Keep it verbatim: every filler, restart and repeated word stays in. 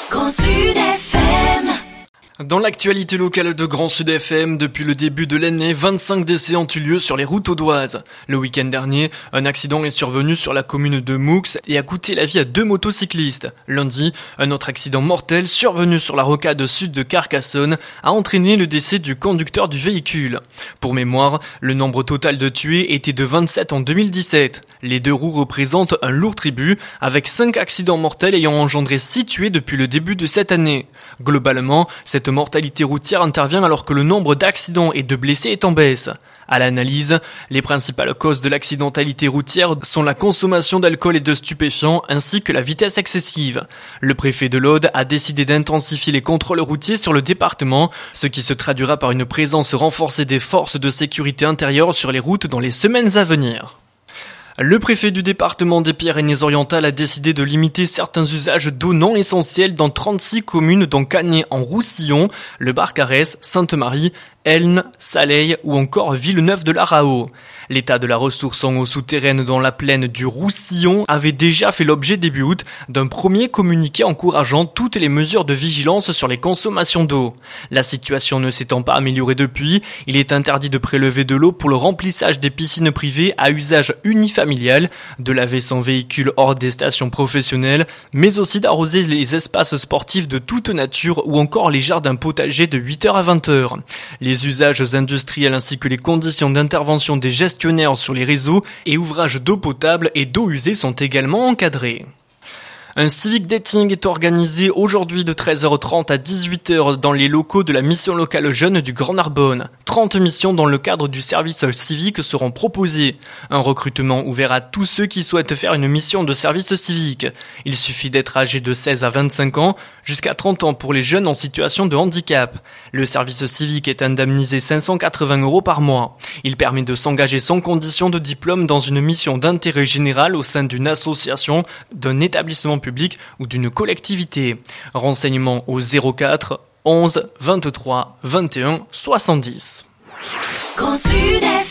Grand Sud F M. Dans l'actualité locale de Grand Sud F M, depuis le début de l'année, vingt-cinq décès ont eu lieu sur les routes audoises. Le week-end dernier, un accident est survenu sur la commune de Moux et a coûté la vie à deux motocyclistes. Lundi, un autre accident mortel survenu sur la rocade sud de Carcassonne a entraîné le décès du conducteur du véhicule. Pour mémoire, le nombre total de tués était de vingt-sept en deux mille dix-sept. Les deux roues représentent un lourd tribut, avec cinq accidents mortels ayant engendré six tués depuis le début de cette année. Globalement, cette mortalité routière intervient alors que le nombre d'accidents et de blessés est en baisse. À l'analyse, les principales causes de l'accidentalité routière sont la consommation d'alcool et de stupéfiants ainsi que la vitesse excessive. Le préfet de l'Aude a décidé d'intensifier les contrôles routiers sur le département, ce qui se traduira par une présence renforcée des forces de sécurité intérieure sur les routes dans les semaines à venir. Le préfet du département des Pyrénées-Orientales a décidé de limiter certains usages d'eau non essentiels dans trente-six communes dont Canet-en-Roussillon, le Barcarès, Sainte-Marie, Elne, Saleil ou encore Villeneuve-de-la-Raho. L'état de la ressource en eau souterraine dans la plaine du Roussillon avait déjà fait l'objet début août d'un premier communiqué encourageant toutes les mesures de vigilance sur les consommations d'eau. La situation ne s'étant pas améliorée depuis, il est interdit de prélever de l'eau pour le remplissage des piscines privées à usage unifamilial, de laver son véhicule hors des stations professionnelles, mais aussi d'arroser les espaces sportifs de toute nature ou encore les jardins potagers de huit heures à vingt heures. Les usages industriels ainsi que les conditions d'intervention des gestionnaires sur les réseaux et ouvrages d'eau potable et d'eau usée sont également encadrés. Un civic dating est organisé aujourd'hui de treize heures trente à dix-huit heures dans les locaux de la mission locale jeune du Grand Narbonne. trente missions dans le cadre du service civique seront proposées. Un recrutement ouvert à tous ceux qui souhaitent faire une mission de service civique. Il suffit d'être âgé de seize à vingt-cinq ans, jusqu'à trente ans pour les jeunes en situation de handicap. Le service civique est indemnisé cinq cent quatre-vingts euros par mois. Il permet de s'engager sans condition de diplôme dans une mission d'intérêt général au sein d'une association, d'un établissement public ou d'une collectivité. Renseignements au zéro quatre onze vingt-trois vingt et un soixante-dix. Grand Sud F M.